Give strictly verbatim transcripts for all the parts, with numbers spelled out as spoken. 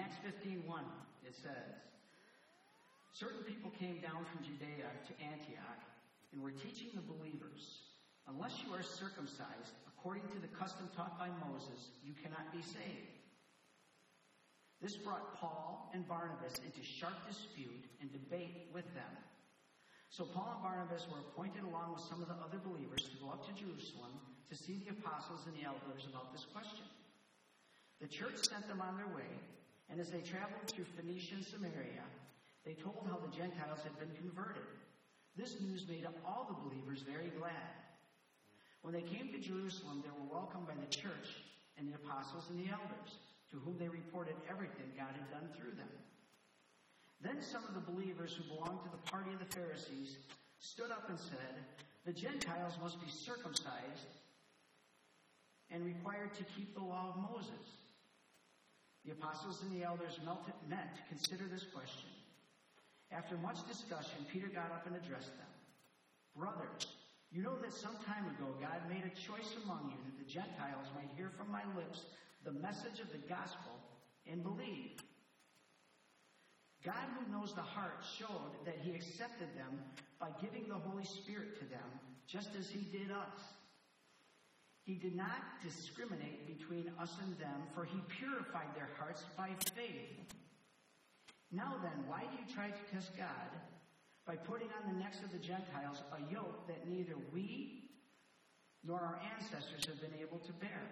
Acts fifteen one, it says, certain people came down from Judea to Antioch and were teaching the believers, unless you are circumcised according to the custom taught by Moses, you cannot be saved. This brought Paul and Barnabas into sharp dispute and debate with them. So Paul and Barnabas were appointed along with some of the other believers to go up to Jerusalem to see the apostles and the elders about this question. The church sent them on their way, and as they traveled through Phoenicia and Samaria, they told how the Gentiles had been converted. This news made all the believers very glad. When they came to Jerusalem, they were welcomed by the church and the apostles and the elders, to whom they reported everything God had done through them. Then some of the believers who belonged to the party of the Pharisees stood up and said, the Gentiles must be circumcised and required to keep the law of Moses. The apostles and the elders met to consider this question. After much discussion, Peter got up and addressed them. Brothers, you know that some time ago God made a choice among you that the Gentiles might hear from my lips the message of the gospel and believe. God, who knows the heart, showed that he accepted them by giving the Holy Spirit to them, just as he did us. He did not discriminate between us and them, for he purified their hearts by faith. Now then, why do you try to test God by putting on the necks of the Gentiles a yoke that neither we nor our ancestors have been able to bear?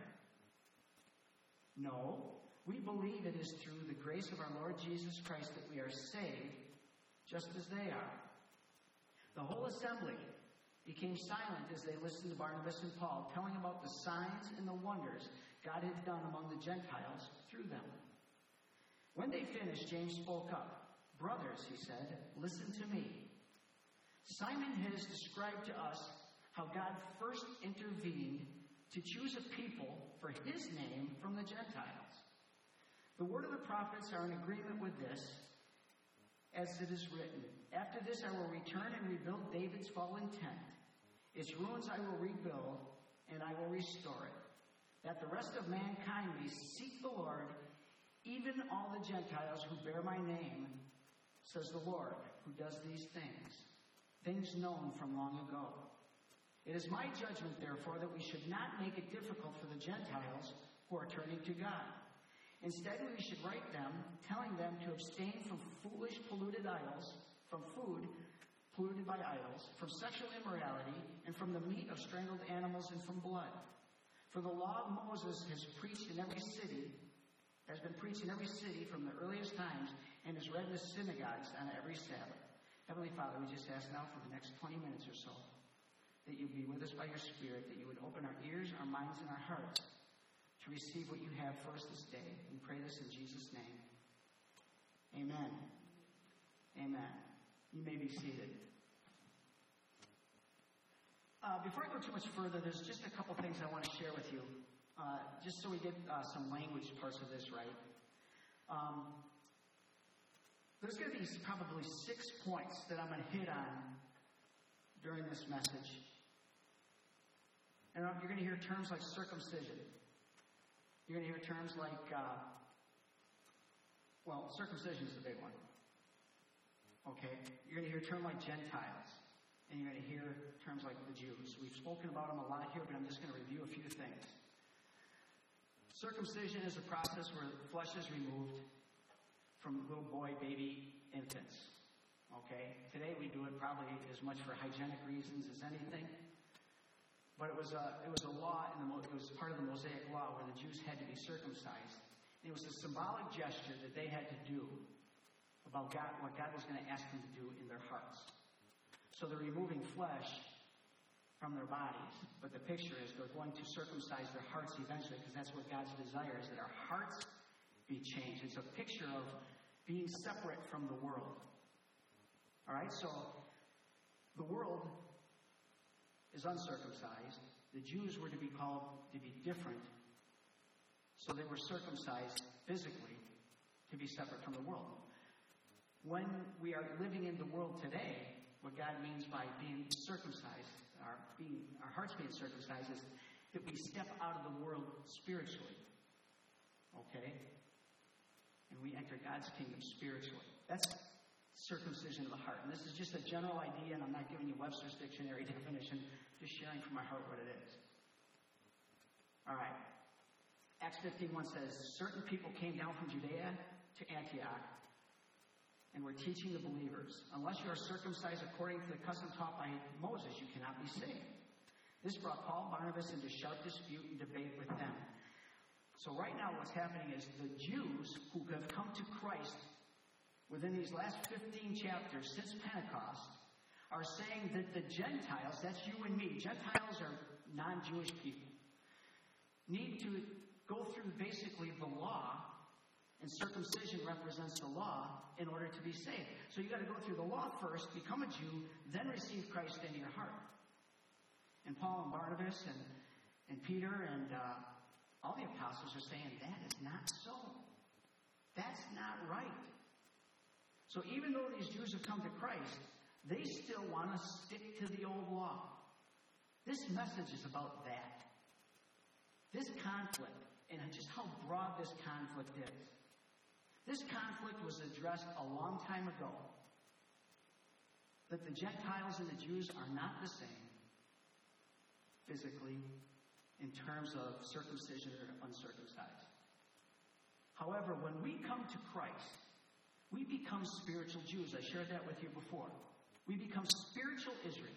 No, we believe it is through the grace of our Lord Jesus Christ that we are saved, just as they are. The whole assembly became silent as they listened to Barnabas and Paul, telling about the signs and the wonders God had done among the Gentiles through them. When they finished, James spoke up. Brothers, he said, listen to me. Simon has described to us how God first intervened to choose a people for his name from the Gentiles. The word of the prophets are in agreement with this, as it is written, after this I will return and rebuild David's fallen tent. Its ruins I will rebuild, and I will restore it, that the rest of mankind may seek the Lord, even all the Gentiles who bear my name, says the Lord, who does these things, things known from long ago. It is my judgment, therefore, that we should not make it difficult for the Gentiles who are turning to God. Instead, we should write them, telling them to abstain from foolish, polluted idols, from food polluted by idols, from sexual immorality, and from the meat of strangled animals and from blood. For the law of Moses has preached in every city, has been preached in every city from the earliest times, and is read in the synagogues on every Sabbath. Heavenly Father, we just ask now for the next twenty minutes or so that you be with us by your Spirit, that you would open our ears, our minds, and our hearts to receive what you have for us this day. We pray this in Jesus' name. Amen. Amen. You may be seated. Uh, before I go too much further, there's just a couple things I want to share with you, uh, just so we get uh, some language parts of this right. Um, there's going to be probably six points that I'm going to hit on during this message. And you're going to hear terms like circumcision. You're going to hear terms like, uh, well, circumcision is the big one. Okay? You're going to hear a term like Gentiles. And you're going to hear terms like the Jews. We've spoken about them a lot here, but I'm just going to review a few things. Circumcision is a process where flesh is removed from little boy, baby, infants. Okay? Today we do it probably as much for hygienic reasons as anything. But it was a, it was a law, in the, it was part of the Mosaic law where the Jews had to be circumcised. And it was a symbolic gesture that they had to do about God, what God was going to ask them to do in their hearts. So they're removing flesh from their bodies. But the picture is they're going to circumcise their hearts eventually, because that's what God's desire is, that our hearts be changed. It's a picture of being separate from the world. All right, so the world is uncircumcised. The Jews were to be called to be different. So they were circumcised physically to be separate from the world. When we are living in the world today, what God means by being circumcised, our, being, our hearts being circumcised, is that we step out of the world spiritually. Okay? and we enter God's kingdom spiritually. That's circumcision of the heart. And this is just a general idea, and I'm not giving you Webster's dictionary definition, just sharing from my heart what it is. All right. Acts fifteen one says, certain people came down from Judea to Antioch and were teaching the believers, unless you are circumcised according to the custom taught by Moses, you cannot be saved. This brought Paul and Barnabas into sharp dispute and debate with them. So right now what's happening is the Jews who have come to Christ within these last fifteen chapters since Pentecost are saying that the Gentiles, that's you and me, Gentiles are non-Jewish people, need to go through basically the law, and circumcision represents the law, in order to be saved. So you got to go through the law first, become a Jew, then receive Christ into your heart. And Paul and Barnabas and, and Peter and uh, all the apostles are saying, that is not so. That's not right. So even though these Jews have come to Christ, they still want to stick to the old law. This message is about that. This conflict, and just how broad this conflict is. This conflict was addressed a long time ago. That the Gentiles and the Jews are not the same physically in terms of circumcision or uncircumcised. However, when we come to Christ, we become spiritual Jews. I shared that with you before. We become spiritual Israel.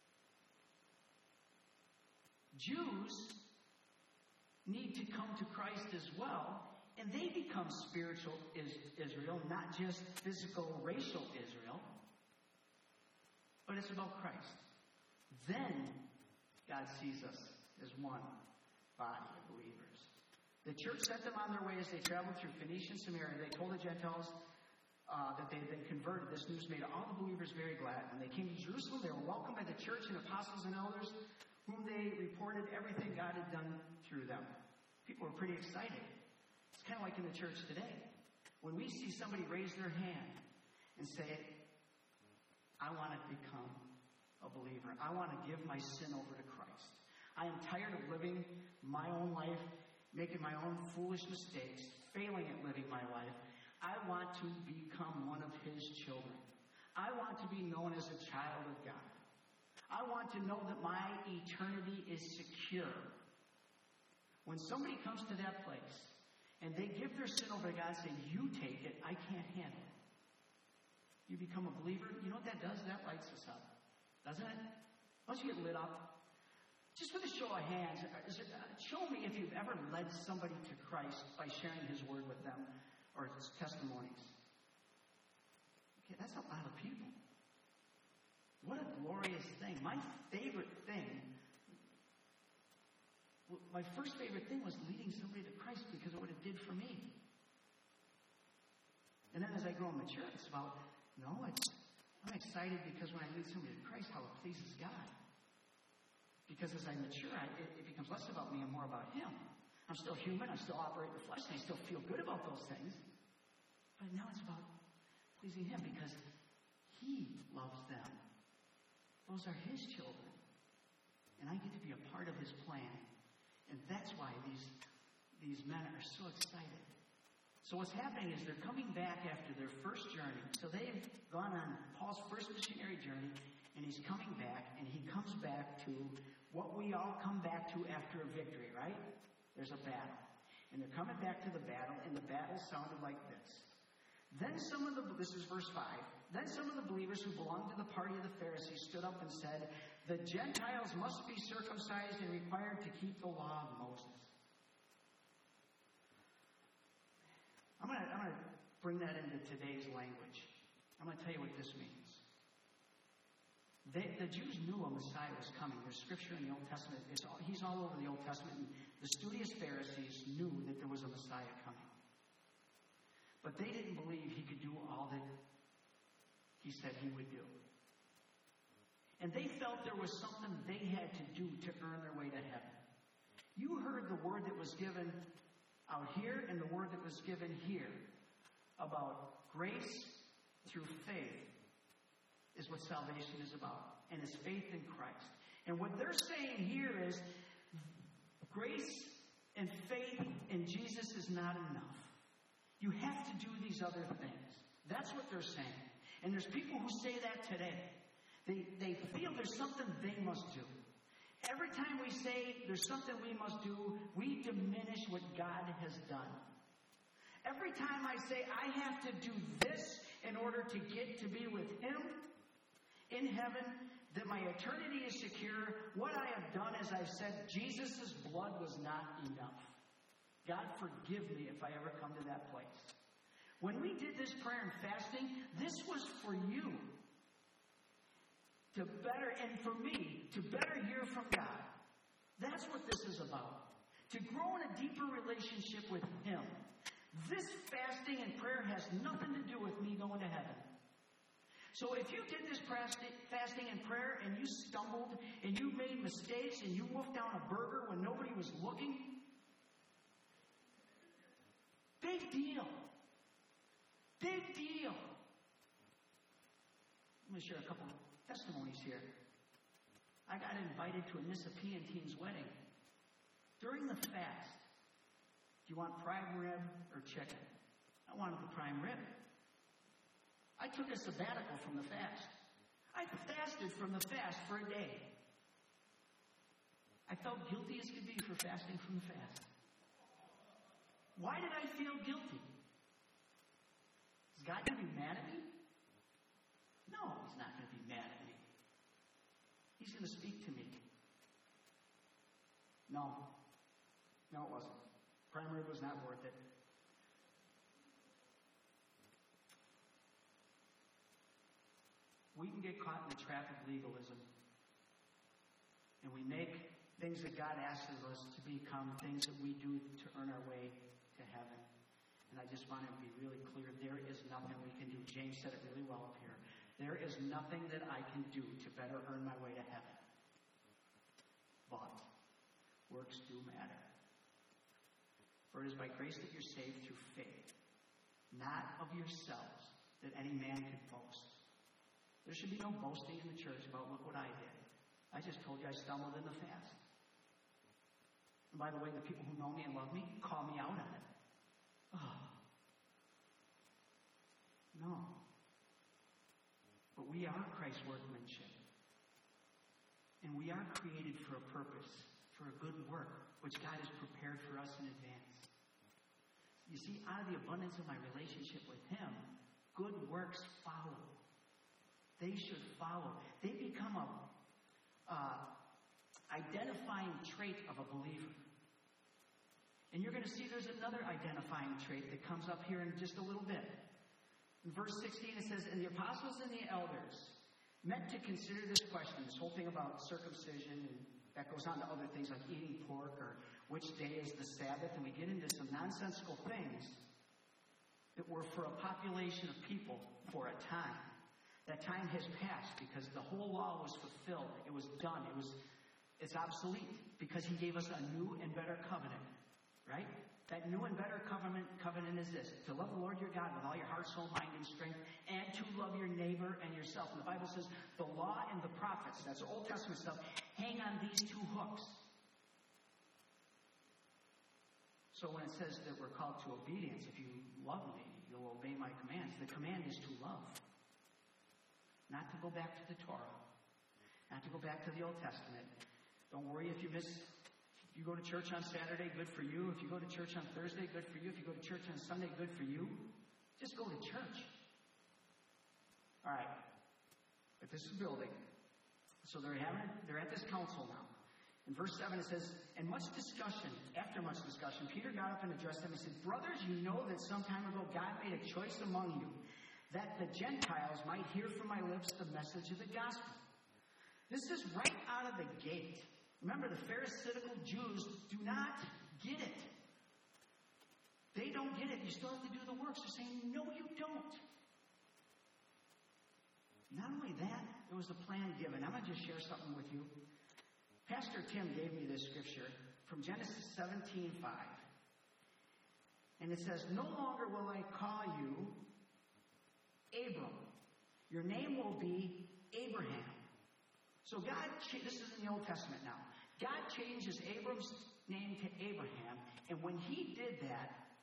Jews need to come to Christ as well, and they become spiritual Israel, not just physical, racial Israel. But it's about Christ. Then God sees us as one body of believers. The church set them on their way as they traveled through Phoenicia and Samaria. They told the Gentiles uh, that they had been converted. This news made all the believers very glad. When they came to Jerusalem, they were welcomed by the church and apostles and elders, whom they reported everything God had done through them. People were pretty excited. It's kind of like in the church today. When we see somebody raise their hand and say, I want to become a believer. I want to give my sin over to Christ. I am tired of living my own life, making my own foolish mistakes, failing at living my life. I want to become one of His children. I want to be known as a child of God. I want to know that my eternity is secure. When somebody comes to that place and they give their sin over to God and say, you take it, I can't handle it. You become a believer, you know what that does? That lights us up. Doesn't it? Once you get lit up, just with a show of hands, is it, uh, show me if you've ever led somebody to Christ by sharing His word with them or His testimonies. Okay, that's a lot of people. What a glorious thing. My favorite thing, my first favorite thing was leading somebody to Christ because of what it did for me. And then as I grow and mature, it's about, no, it's, I'm excited because when I lead somebody to Christ, how it pleases God. Because as I mature, I, it, it becomes less about me and more about Him. I'm still human, I still operate in the flesh, and I still feel good about those things. But now it's about pleasing Him because He loves them. Those are His children. And I get to be a part of His plan. And that's why these, these men are so excited. So what's happening is they're coming back after their first journey. So they've gone on Paul's first missionary journey, and he's coming back, and he comes back to what we all come back to after a victory, right? There's a battle. And they're coming back to the battle, and the battle sounded like this. Then some of the, this is verse five, then some of the believers who belonged to the party of the Pharisees stood up and said, the Gentiles must be circumcised and required to keep the law of Moses. I'm going to I'm going to bring that into today's language. I'm going to tell you what this means. They, the Jews knew a Messiah was coming. There's scripture in the Old Testament. It's all, he's all over the Old Testament. And the studious Pharisees knew that there was a Messiah coming. But they didn't believe He could do all that He said He would do. And they felt there was something they had to do to earn their way to heaven. You heard the word that was given out here and the word that was given here about grace through faith is what salvation is about. And it's faith in Christ. And what they're saying here is grace and faith in Jesus is not enough. You have to do these other things. That's what they're saying. And there's people who say that today. They, they feel there's something they must do. Every time we say there's something we must do, we diminish what God has done. Every time I say I have to do this in order to get to be with Him in heaven, that my eternity is secure, what I have done is I've said Jesus' blood was not enough. God forgive me if I ever come to that place. When we did this prayer and fasting, this was for you. To better, and for me, to better hear from God. That's what this is about. To grow in a deeper relationship with Him. This fasting and prayer has nothing to do with me going to heaven. So if you did this fasting and prayer and you stumbled and you made mistakes and you wolfed down a burger when nobody was looking, big deal. Big deal. I'm going to share a couple testimonies here. I got invited to a Nissapean teen's wedding. During the fast, do you want prime rib or chicken? I wanted the prime rib. I took a sabbatical from the fast. I fasted from the fast for a day. I felt guilty as could be for fasting from the fast. Why did I feel guilty? Is God going to be mad at me? No, He's not going to be mad at me. He's going to speak to me. No. No, it wasn't. Prime rib was not worth it. We can get caught in the trap of legalism. And we make things that God asks of us to become things that we do to earn our way to heaven. And I just want to be really clear. There is nothing we can do. James said it really well up here. There is nothing that I can do to better earn my way to heaven. But works do matter. For it is by grace that you're saved through faith, not of yourselves, that any man can boast. There should be no boasting in the church about, look what I did. I just told you I stumbled in the fast. And by the way, the people who know me and love me call me out on it. Oh. No. But we are Christ's workmanship. And we are created for a purpose, for a good work, which God has prepared for us in advance. You see, out of the abundance of my relationship with Him, good works follow. They should follow. They become a uh, identifying trait of a believer. And you're going to see there's another identifying trait that comes up here in just a little bit. In verse sixteen, it says, and the apostles and the elders met to consider this question, this whole thing about circumcision, and that goes on to other things like eating pork or which day is the Sabbath, and we get into some nonsensical things that were for a population of people for a time. That time has passed because the whole law was fulfilled. It was done. It was, it's obsolete because He gave us a new and better covenant. Right? That new and better covenant, covenant is this: to love the Lord your God with all your heart, soul, mind, and strength, and to love your neighbor and yourself. And the Bible says the law and the prophets, that's Old Testament stuff, hang on these two hooks. So when it says that we're called to obedience, if you love me, you'll obey my commands. The command is to love. Not to go back to the Torah. Not to go back to the Old Testament. Don't worry if you miss... If you go to church on Saturday, good for you. If you go to church on Thursday, good for you. If you go to church on Sunday, good for you. Just go to church. All right. But this is building. So they're having, they're at this council now. In verse seven it says, and much discussion, after much discussion, Peter got up and addressed them and said, brothers, you know that some time ago God made a choice among you, that the Gentiles might hear from my lips the message of the gospel. This is right out of the gate. Remember, the Pharisaical Jews do not get it. They don't get it. You still have to do the works. They're saying, no, you don't. Not only that, there was a plan given. I'm going to just share something with you. Pastor Tim gave me this scripture from Genesis seventeen five. And it says, no longer will I call you Abram. Your name will be Abraham. So God, this is in the Old Testament now. God changes Abram's name to Abraham, and when He did that,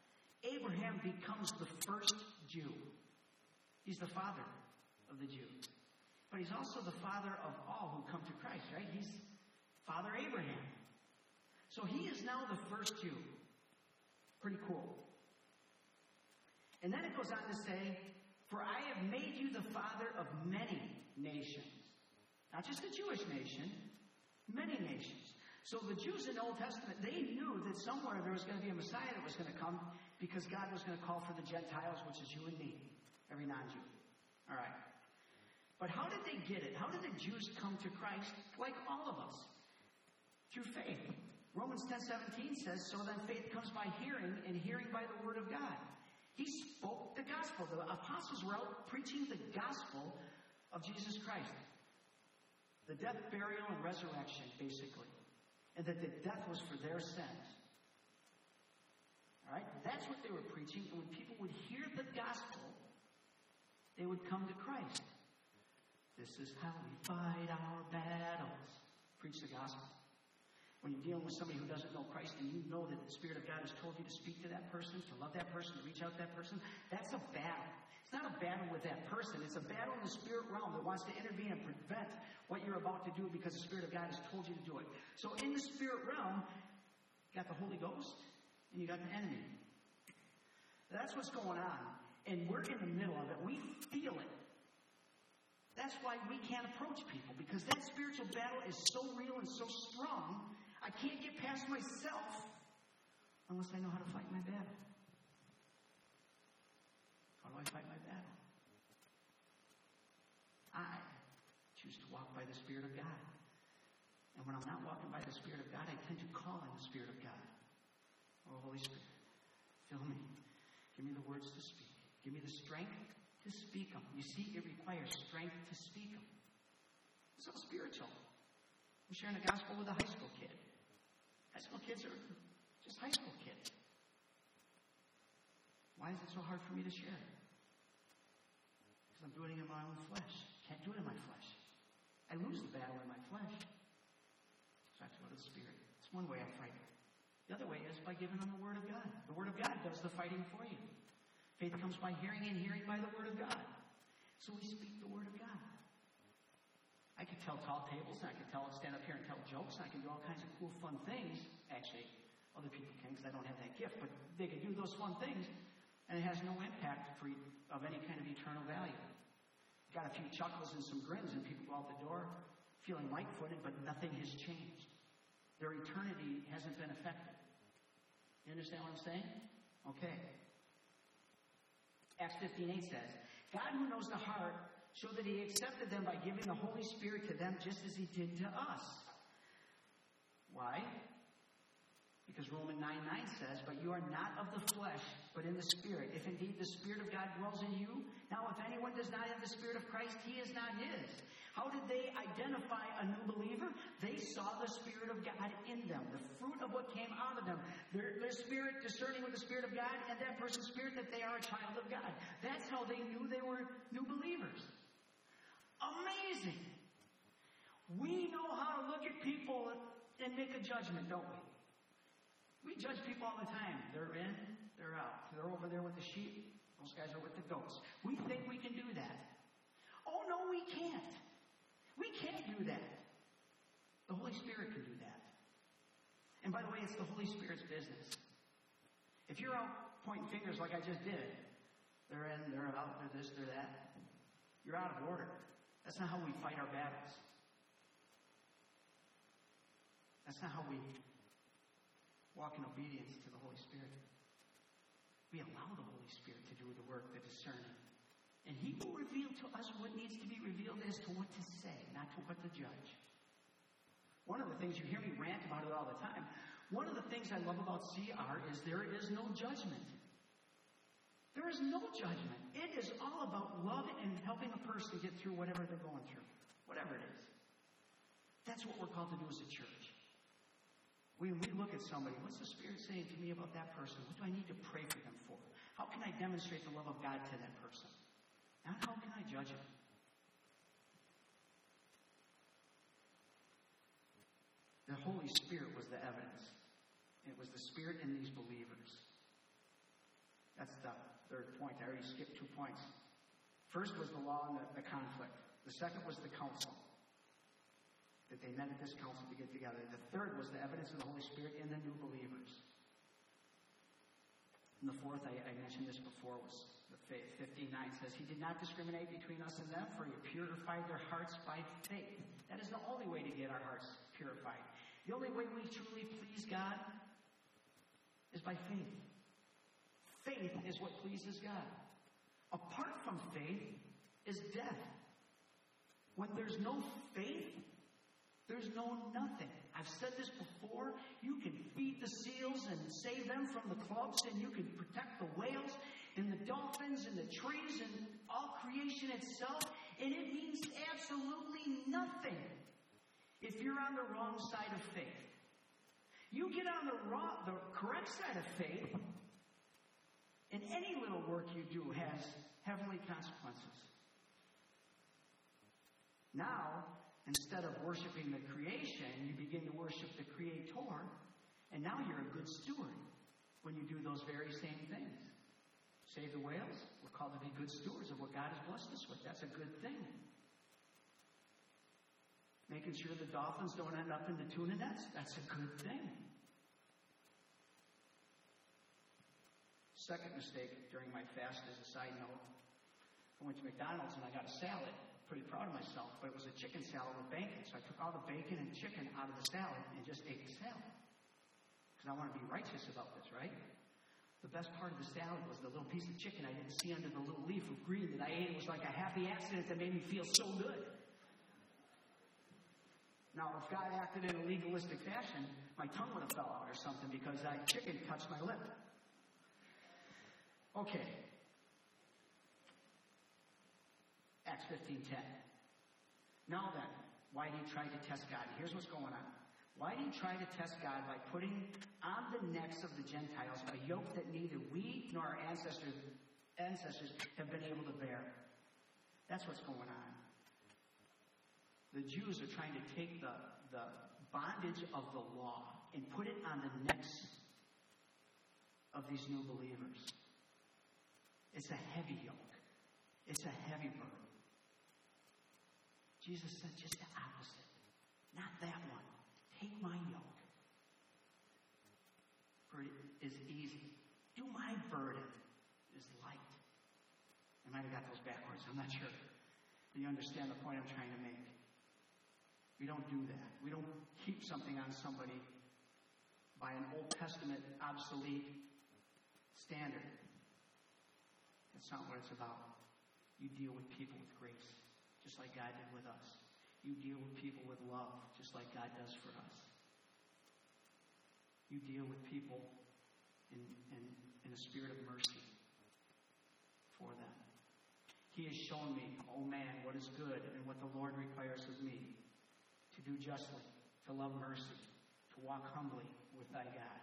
Abraham becomes the first Jew. He's the father of the Jews. But he's also the father of all who come to Christ, right? He's Father Abraham. So he is now the first Jew. Pretty cool. And then it goes on to say, for I have made you the father of many nations. Not just a Jewish nation, many nations. So the Jews in the Old Testament, they knew that somewhere there was going to be a Messiah that was going to come because God was going to call for the Gentiles, which is you and me, every non-Jew. All right. But how did they get it? How did the Jews come to Christ like all of us? Through faith. Romans ten seventeen says, so then faith comes by hearing, and hearing by the word of God. He spoke the gospel. The apostles were out preaching the gospel of Jesus Christ. The death, burial, and resurrection, basically. And that the death was for their sins. All right? That's what they were preaching. And when people would hear the gospel, they would come to Christ. This is how we fight our battles. Preach the gospel. When you're dealing with somebody who doesn't know Christ and you know that the Spirit of God has told you to speak to that person, to love that person, to reach out to that person, that's a battle. It's not a battle with that person. It's a battle in the spirit realm that wants to intervene and prevent what you're about to do because the Spirit of God has told you to do it. So in the spirit realm, you got the Holy Ghost and you got the enemy. That's what's going on. And we're in the middle of it. We feel it. That's why we can't approach people, because that spiritual battle is so real and so strong, I can't get past myself unless I know how to fight my battle. How do I fight my battle? I choose to walk by the Spirit of God. And when I'm not walking by the Spirit of God, I tend to call on the Spirit of God. Oh, Holy Spirit, fill me. Give me the words to speak. Give me the strength to speak them. You see, it requires strength to speak them. It's all spiritual. I'm sharing the gospel with a high school kid. High school kids are just high school kids. Why is it so hard for me to share it? Because I'm doing it in my own flesh. Can't do it in my flesh. I lose the battle in my flesh. So I have to go to the Spirit. It's one way I fight it. The other way is by giving them the Word of God. The Word of God does the fighting for you. Faith comes by hearing, and hearing by the Word of God. So we speak the Word of God. I could tell tall tables, and I could tell, stand up here and tell jokes, and I can do all kinds of cool, fun things. Actually, other people can, because I don't have that gift, but they can do those fun things, and it has no impact for, of any kind of eternal value. Got a few chuckles and some grins, and people go out the door feeling light-footed, but nothing has changed. Their eternity hasn't been affected. You understand what I'm saying? Okay. Acts fifteen eight says, God who knows the heart showed that he accepted them by giving the Holy Spirit to them just as he did to us. Why? Because Romans nine nine says, but you are not of the flesh, but in the Spirit. If indeed the Spirit of God dwells in you. Now if anyone does not have the Spirit of Christ, he is not his. How did they identify a new believer? They saw the Spirit of God in them. The fruit of what came out of them. Their, their spirit discerning with the Spirit of God, and that person's spirit that they are a child of God. That's how they knew they were new believers. Amazing. We know how to look at people and make a judgment, don't we? We judge people all the time. They're in, they're out. They're over there with the sheep. Those guys are with the goats. We think we can do that. Oh, no, we can't. We can't do that. The Holy Spirit can do that. And by the way, it's the Holy Spirit's business. If you're out pointing fingers like I just did, they're in, they're out, they're this, they're that, you're out of order. That's not how we fight our battles. That's not how we walk in obedience to the Holy Spirit. We allow the Holy Spirit to do the work, the discerning. And he will reveal to us what needs to be revealed as to what to say, not to what to judge. One of the things, you hear me rant about it all the time, one of the things I love about C R is there is no judgment. There is no judgment. It is all about love and helping a person get through whatever they're going through. Whatever it is. That's what we're called to do as a church. When we look at somebody, what's the Spirit saying to me about that person? What do I need to pray for them for? How can I demonstrate the love of God to that person? Not how can I judge him? The Holy Spirit was the evidence. It was the Spirit in these believers. That's the third point. I already skipped two points. First was the law and the, the conflict. The second was the council, that they met at this council to get together. The third was the evidence of the Holy Spirit in the new believers. And the fourth, I, I mentioned this before, was the faith. fifteen nine says, He did not discriminate between us and them, for He purified their hearts by faith. That is the only way to get our hearts purified. The only way we truly please God is by faith. Faith is what pleases God. Apart from faith is death. When there's no faith, there's no nothing. I've said this before. You can feed the seals and save them from the clubs, and you can protect the whales and the dolphins and the trees and all creation itself, and it means absolutely nothing if you're on the wrong side of faith. You get on the wrong, the correct side of faith, and any little work you do has heavenly consequences. Now, instead of worshiping the creation, you begin to worship the Creator, and now you're a good steward when you do those very same things. Save the whales, we're called to be good stewards of what God has blessed us with. That's a good thing. Making sure the dolphins don't end up in the tuna nets, that's a good thing. Second mistake during my fast, as a side note, I went to McDonald's and I got a salad. Pretty proud of myself, but it was a chicken salad with bacon. So I took all the bacon and chicken out of the salad and just ate the salad. Because I want to be righteous about this, right? The best part of the salad was the little piece of chicken I didn't see under the little leaf of green that I ate. It was like a happy accident that made me feel so good. Now, if God acted in a legalistic fashion, my tongue would have fell out or something because that chicken touched my lip. Okay. Acts fifteen ten. Now then, why do you try to test God? Here's what's going on. Why do you try to test God by putting on the necks of the Gentiles a yoke that neither we nor our ancestors, ancestors have been able to bear? That's what's going on. The Jews are trying to take the, the bondage of the law and put it on the necks of these new believers. It's a heavy yoke. It's a heavy burden. Jesus said just the opposite. Not that one. Take my yoke. For it is easy. Do my burden is light. I might have got those backwards. I'm not sure. Do you understand the point I'm trying to make? We don't do that. We don't keep something on somebody by an Old Testament obsolete standard. That's not what it's about. You deal with people with grace, just like God did with us. You deal with people with love, just like God does for us. You deal with people in, in, in a spirit of mercy for them. He has shown me, oh man, what is good and what the Lord requires of me. To do justly, to love mercy, to walk humbly with thy God.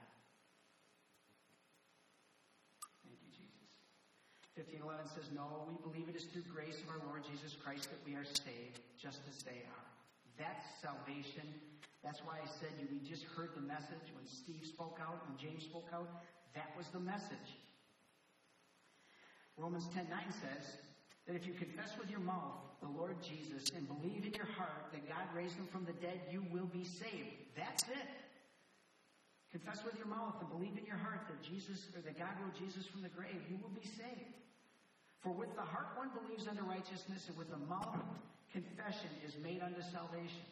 Thank you, Jesus. fifteen eleven says, no, we believe it is through grace of our Lord Jesus Christ that we are saved, just as they are. That's salvation. That's why I said you, we just heard the message when Steve spoke out, when James spoke out. That was the message. Romans ten nine says that if you confess with your mouth the Lord Jesus and believe in your heart that God raised him from the dead, you will be saved. That's it. Confess with your mouth and believe in your heart that Jesus, or that God rose Jesus from the grave, you will be saved. For with the heart one believes unto righteousness, and with the mouth confession is made unto salvation.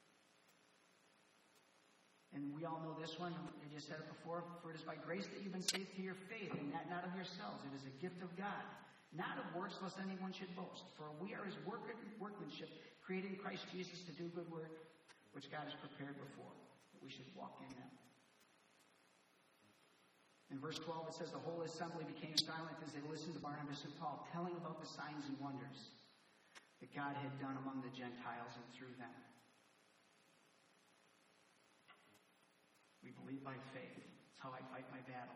And we all know this one. I just said it before. For it is by grace that you've been saved through your faith, and that not of yourselves. It is a gift of God, not of works, lest anyone should boast. For we are his work, workmanship, created in Christ Jesus to do good work, which God has prepared before, that we should walk in them. In verse twelve, it says, the whole assembly became silent as they listened to Barnabas and Paul, telling about the signs and wonders that God had done among the Gentiles and through them. We believe by faith. That's how I fight my battle.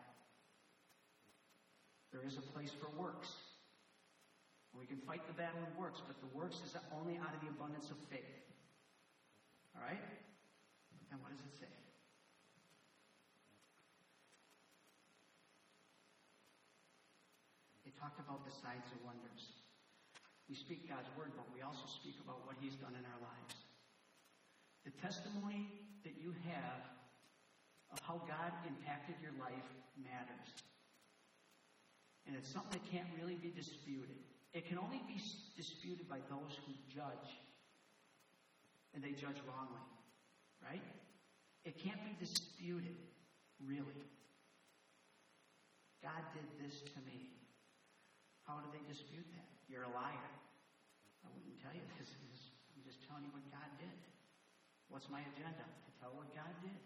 There is a place for works. We can fight the battle in works, but the works is only out of the abundance of faith. All right? And what does it say? talked about the signs and wonders. We speak God's word, but we also speak about what he's done in our lives. The testimony that you have of how God impacted your life matters. And it's something that can't really be disputed. It can only be disputed by those who judge. And they judge wrongly. Right? It can't be disputed, really. God did this to me. How do they dispute that? You're a liar. I wouldn't tell you this. I'm just telling you what God did. What's my agenda? To tell what God did.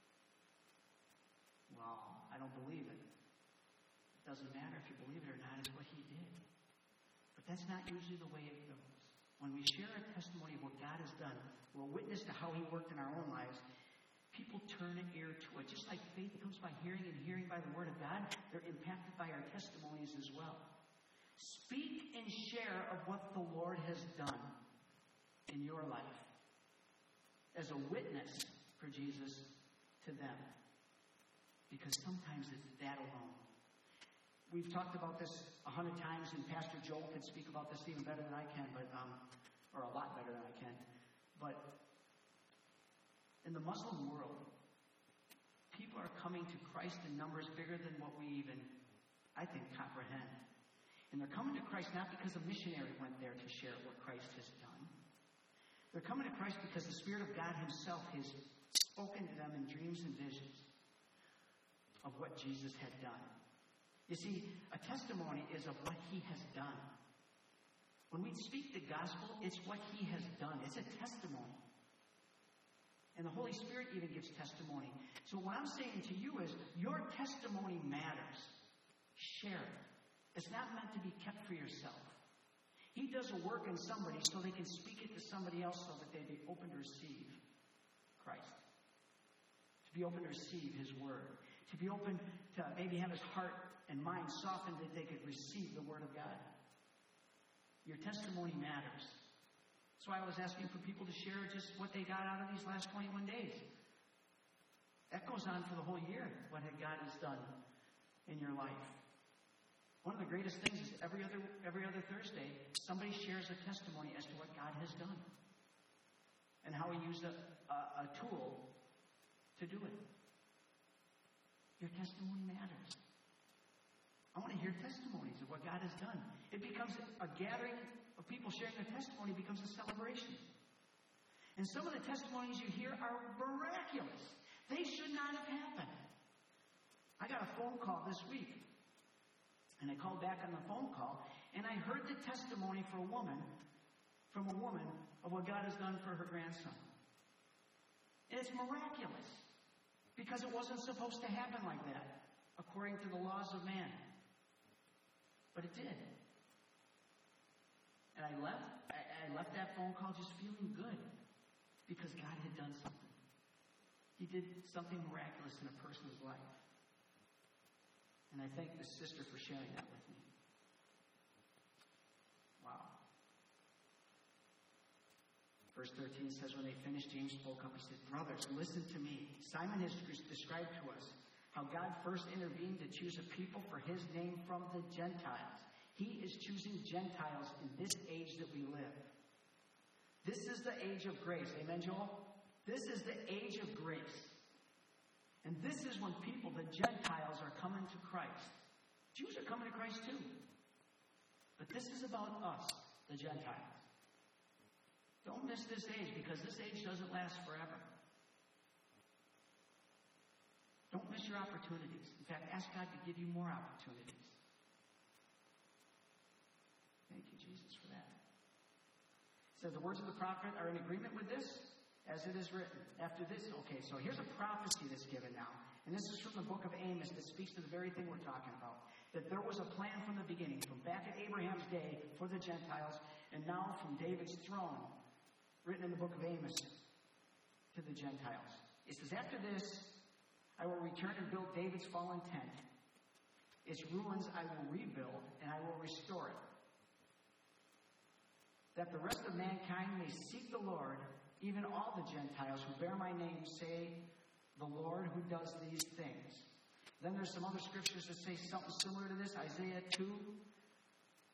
Well, I don't believe it. It doesn't matter if you believe it or not. It's what he did. But that's not usually the way it goes. When we share a testimony of what God has done, we're a witness to how he worked in our own lives, people turn an ear to it. Just like faith comes by hearing and hearing by the word of God, they're impacted by our testimonies as well. Speak and share of what the Lord has done in your life as a witness for Jesus to them. Because sometimes it's that alone. We've talked about this a hundred times, and Pastor Joel could speak about this even better than I can, but um, or a lot better than I can. But in the Muslim world, people are coming to Christ in numbers bigger than what we even, I think, comprehend. And they're coming to Christ not because a missionary went there to share what Christ has done. They're coming to Christ because the Spirit of God himself has spoken to them in dreams and visions of what Jesus had done. You see, a testimony is of what he has done. When we speak the gospel, it's what he has done. It's a testimony. And the Holy Spirit even gives testimony. So what I'm saying to you is, your testimony matters. Share it. It's not meant to be kept for yourself. He does a work in somebody so they can speak it to somebody else so that they be open to receive Christ. To be open to receive his word. To be open to maybe have his heart and mind softened that they could receive the word of God. Your testimony matters. That's why I was asking for people to share just what they got out of these last twenty-one days. That goes on for the whole year, what God has done in your life. One of the greatest things is every other every other Thursday, somebody shares a testimony as to what God has done and how he used a, a, a tool to do it. Your testimony matters. I want to hear testimonies of what God has done. It becomes a gathering of people sharing their testimony, becomes a celebration. And some of the testimonies you hear are miraculous. They should not have happened. I got a phone call this week. And I called back on the phone call, and I heard the testimony for a woman, from a woman, of what God has done for her grandson. And it's miraculous, because it wasn't supposed to happen like that, according to the laws of man. But it did. And I left, I, I left that phone call just feeling good, because God had done something. He did something miraculous in a person's life. And I thank the sister for sharing that with me. Wow. Verse thirteen says, when they finished, James spoke up. He said, brothers, listen to me. Simon has described to us how God first intervened to choose a people for his name from the Gentiles. He is choosing Gentiles in this age that we live. This is the age of grace. Amen, Joel? This is the age of grace. And this is when people, the Gentiles, are coming to Christ. Jews are coming to Christ too. But this is about us, the Gentiles. Don't miss this age, because this age doesn't last forever. Don't miss your opportunities. In fact, ask God to give you more opportunities. Thank you, Jesus, for that. It says the words of the prophet are in agreement with this. As it is written. After this, okay, so here's a prophecy that's given now. And this is from the book of Amos that speaks to the very thing we're talking about. That there was a plan from the beginning, from back at Abraham's day for the Gentiles, and now from David's throne, written in the book of Amos, to the Gentiles. It says, after this, I will return and build David's fallen tent. Its ruins I will rebuild, and I will restore it. That the rest of mankind may seek the Lord, even all the Gentiles who bear my name say, the Lord who does these things. Then there's some other scriptures that say something similar to this. Isaiah two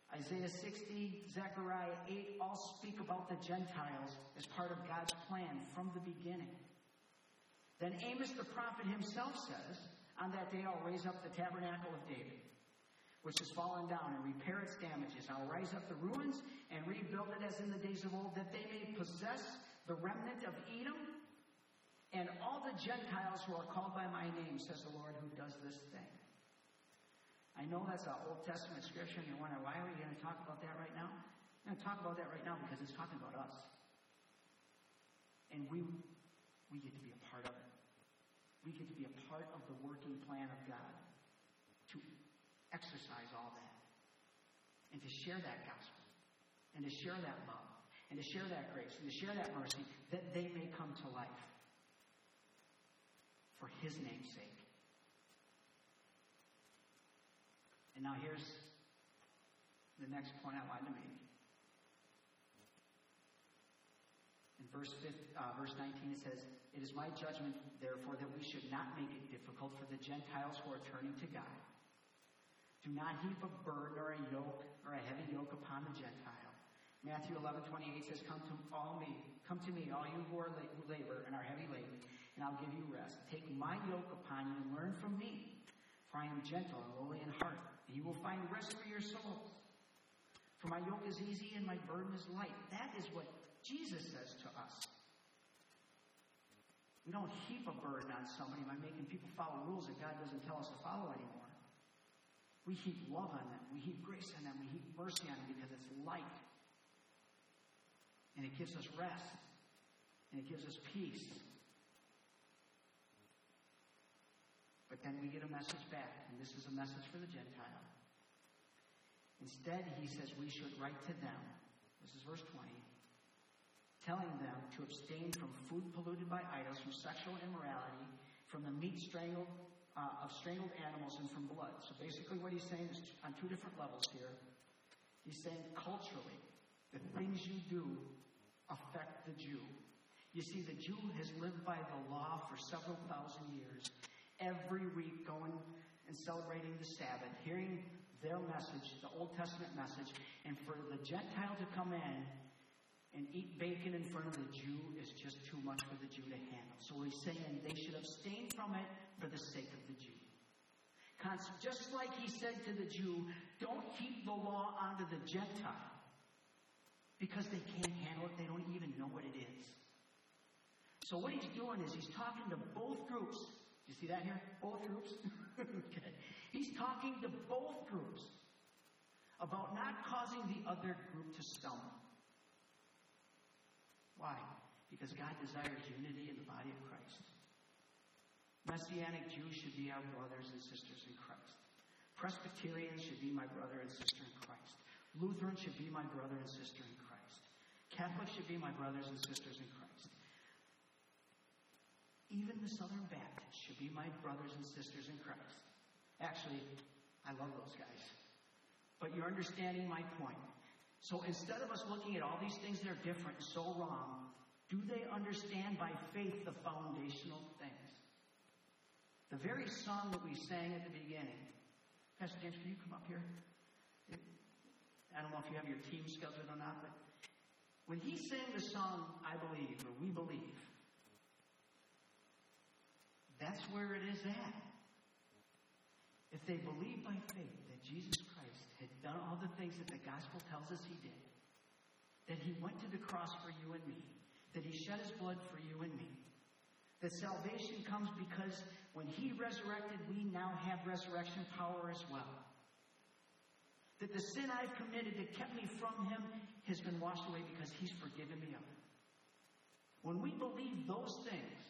Isaiah sixty, Zechariah eight all speak about the Gentiles as part of God's plan from the beginning. Then Amos the prophet himself says, on that day I'll raise up the tabernacle of David, which has fallen down, and repair its damages. I'll rise up the ruins and rebuild it as in the days of old, that they may possess the remnant of Edom and all the Gentiles who are called by my name, says the Lord who does this thing. I know that's an Old Testament scripture, and you're wondering, why are we going to talk about that right now? I'm going to talk about that right now because it's talking about us. And we, we get to be a part of it. We get to be a part of the working plan of God to exercise all that and to share that gospel and to share that love and to share that grace and to share that mercy, that they may come to life for His name's sake. And now here's the next point I wanted to make. In verse fifteen, uh, verse nineteen, it says, "It is my judgment, therefore, that we should not make it difficult for the Gentiles who are turning to God. Do not heap a burden or a yoke or a heavy yoke upon the Gentile." Matthew eleven twenty-eight says, "Come to all me, come to me, all you who are la- who labor and are heavy laden, and I'll give you rest. Take my yoke upon you and learn from me, for I am gentle and lowly in heart, and you will find rest for your souls. For my yoke is easy and my burden is light." That is what Jesus says to us. We don't heap a burden on somebody by making people follow rules that God doesn't tell us to follow anymore. We heap love on them. We heap grace on them. We heap mercy on them because it's light. And it gives us rest. And it gives us peace. But then we get a message back. And this is a message for the Gentile. Instead, he says we should write to them. This is verse twenty. Telling them to abstain from food polluted by idols, from sexual immorality, from the meat strangled uh, of strangled animals, and from blood. So basically what he's saying is on two different levels here. He's saying culturally, the things you do affect the Jew. You see, the Jew has lived by the law for several thousand years, every week going and celebrating the Sabbath, hearing their message, the Old Testament message, and for the Gentile to come in and eat bacon in front of the Jew is just too much for the Jew to handle. So he's saying they should abstain from it for the sake of the Jew. Just like he said to the Jew, don't heap the law onto the Gentile, because they can't handle it. They don't even know what it is. So what he's doing is he's talking to both groups. Do you see that here? Both groups? Okay. He's talking to both groups about not causing the other group to stumble. Why? Because God desires unity in the body of Christ. Messianic Jews should be our brothers and sisters in Christ. Presbyterians should be my brother and sister in Christ. Lutherans should be my brother and sister in Christ. Catholics should be my brothers and sisters in Christ. Even the Southern Baptists should be my brothers and sisters in Christ. Actually, I love those guys. But you're understanding my point. So instead of us looking at all these things that are different, so wrong, do they understand by faith the foundational things? The very song that we sang at the beginning. Pastor James, can you come up here? I don't know if you have your team scheduled or not, but when he sang the song, I Believe, or We Believe, that's where it is at. If they believe by faith that Jesus Christ had done all the things that the gospel tells us he did, that he went to the cross for you and me, that he shed his blood for you and me, that salvation comes because when he resurrected, we now have resurrection power as well. That the sin I've committed that kept me from him has been washed away because he's forgiven me of it. When we believe those things,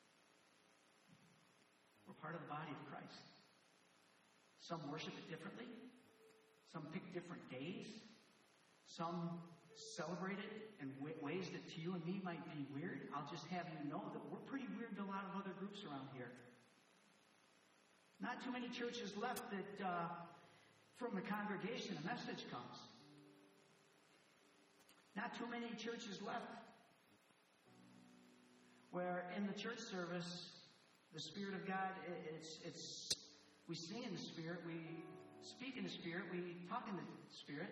we're part of the body of Christ. Some worship it differently. Some pick different days. Some celebrate it in ways that to you and me might be weird. I'll just have you know that we're pretty weird to a lot of other groups around here. Not too many churches left that uh, from the congregation a message comes. Not too many churches left where in the church service the Spirit of God, it's it's we sing in the Spirit, we speak in the Spirit, we talk in the Spirit.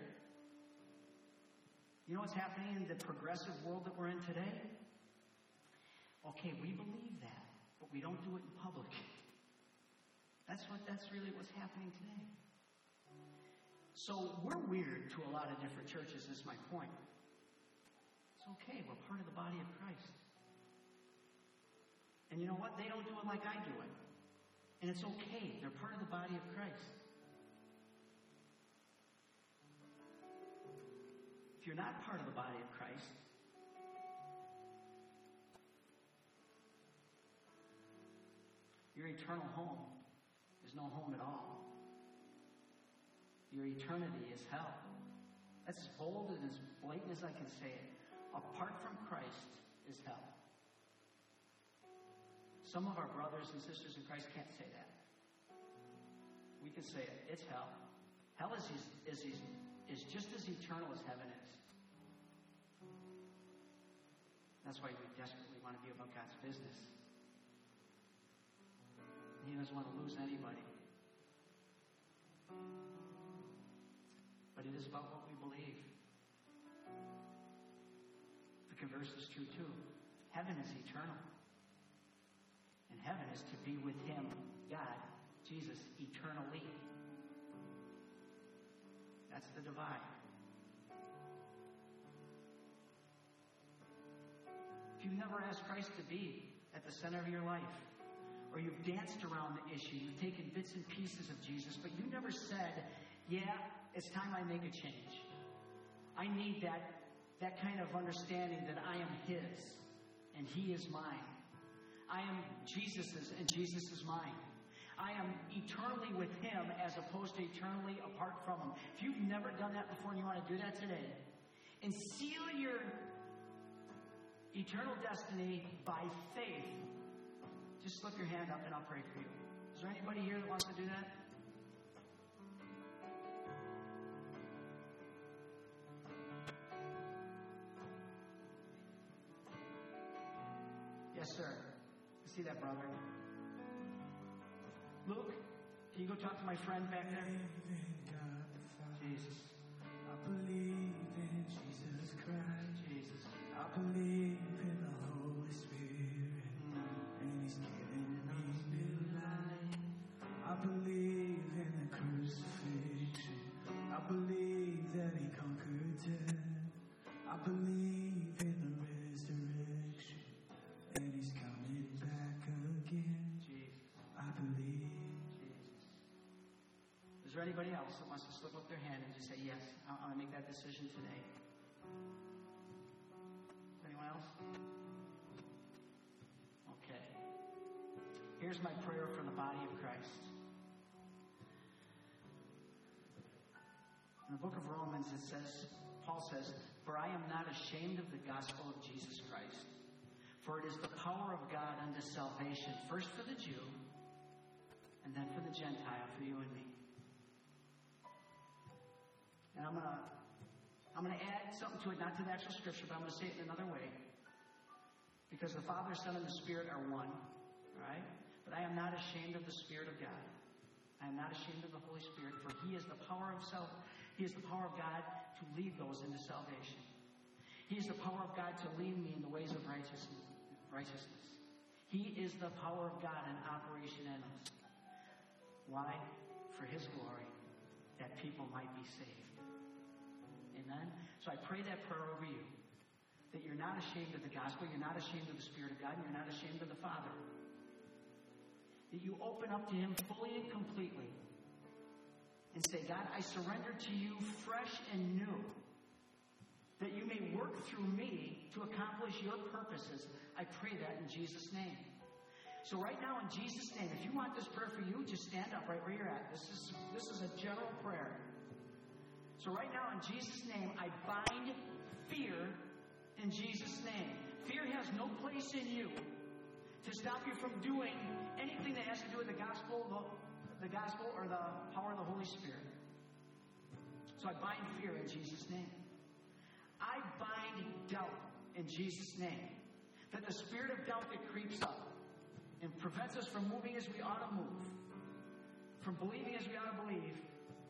You know what's happening in the progressive world that we're in today? Okay, we believe that, but we don't do it in public. That's what. That's really what's happening today. So we're weird to a lot of different churches, is my point. It's okay, we're part of the body of Christ. And you know what? They don't do it like I do it. And it's okay, they're part of the body of Christ. If you're not part of the body of Christ, your eternal home is no home at all. Your eternity is hell. That's as bold and as blatant as I can say it. Apart from Christ is hell. Some of our brothers and sisters in Christ can't say that. We can say it. It's hell. Hell is, is, is, is just as eternal as heaven is. That's why we desperately want to be about God's business. He doesn't want to lose anybody. But it is about what we believe. The converse is true too. Heaven is eternal. And heaven is to be with Him, God, Jesus, eternally. That's the divide. If you've never asked Christ to be at the center of your life, or you've danced around the issue, you've taken bits and pieces of Jesus, but you never said, yeah, it's time I make a change. I need that, that kind of understanding that I am His and He is mine. I am Jesus's and Jesus is mine. I am eternally with Him as opposed to eternally apart from Him. If you've never done that before and you want to do that today, and seal your eternal destiny by faith, just slip your hand up and I'll pray for you. Is there anybody here that wants to do that? Yes, sir. I see that, brother. Luke, can you go talk to my friend back there? Jesus. I believe in Jesus Christ. Jesus. I believe in the Holy Spirit. Mm. And He's given me new life. I believe in the crucifixion. I believe that He conquered death. I believe in the resurrection. And He's coming back again. Jesus. I believe. Is there anybody else that wants to slip up their hand and just say, yes, I want to make that decision today? Anyone else? Okay. Here's my prayer for the body of Christ. In the book of Romans, it says, Paul says, "For I am not ashamed of the gospel of Jesus Christ, for it is the power of God unto salvation, first for the Jew, and then for the Gentile, for you and me." And I'm gonna, I'm gonna add something to it, not to the actual scripture, but I'm gonna say it in another way. Because the Father, Son, and the Spirit are one. All right? But I am not ashamed of the Spirit of God. I am not ashamed of the Holy Spirit, for He is the power of self. He is the power of God to lead those into salvation. He is the power of God to lead me in the ways of righteousness. Righteousness. He is the power of God in operation in us. Why? For His glory, that people might be saved. Amen? So I pray that prayer over you. That you're not ashamed of the gospel, you're not ashamed of the Spirit of God, and you're not ashamed of the Father. That you open up to Him fully and completely. And say, God, I surrender to you fresh and new. That you may work through me to accomplish your purposes. I pray that in Jesus' name. So right now, in Jesus' name, if you want this prayer for you, just stand up right where you're at. This is, this is a general prayer. So right now, in Jesus' name, I bind fear in Jesus' name. Fear has no place in you to stop you from doing anything that has to do with the gospel, the, the gospel or the power of the Holy Spirit. So I bind fear in Jesus' name. I bind doubt in Jesus' name. That the spirit of doubt that creeps up and prevents us from moving as we ought to move, from believing as we ought to believe,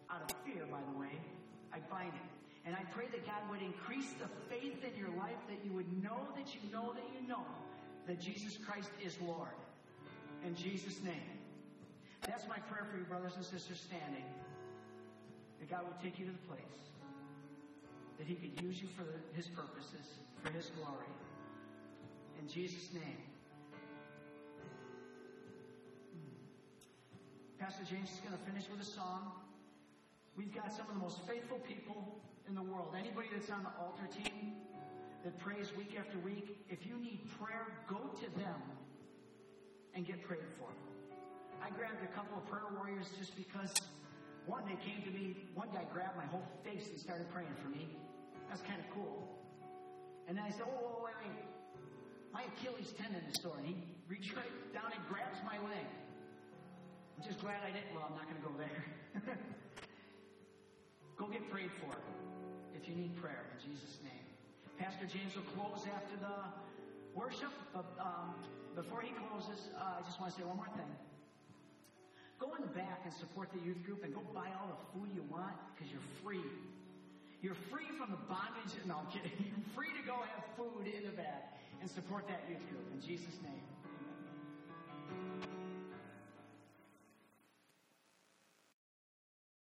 I bind it. And I pray that God would increase the faith in your life, that you would know that you know that you know that Jesus Christ is Lord. In Jesus' name. That's my prayer for you, brothers and sisters standing. That God would take you to the place that He could use you for the, His purposes, for His glory. In Jesus' name. Pastor James is going to finish with a song. We've got some of the most faithful people in the world. Anybody that's on the altar team that prays week after week, if you need prayer, go to them and get prayed for. I grabbed a couple of prayer warriors just because, one, they came to me, one guy grabbed my whole face and started praying for me. That's kind of cool. And then I said, oh, wait, wait. My Achilles tendon is sore. And he reached right down and grabs my leg. I'm just glad I didn't. Well, I'm not going to go there. Go get prayed for if you need prayer in Jesus' name. Pastor James will close after the worship. But um, before he closes, uh, I just want to say one more thing. Go in the back and support the youth group and go buy all the food you want because you're free. You're free from the bondage. No, I'm kidding. You're free to go have food in the back and support that youth group in Jesus' name. Amen.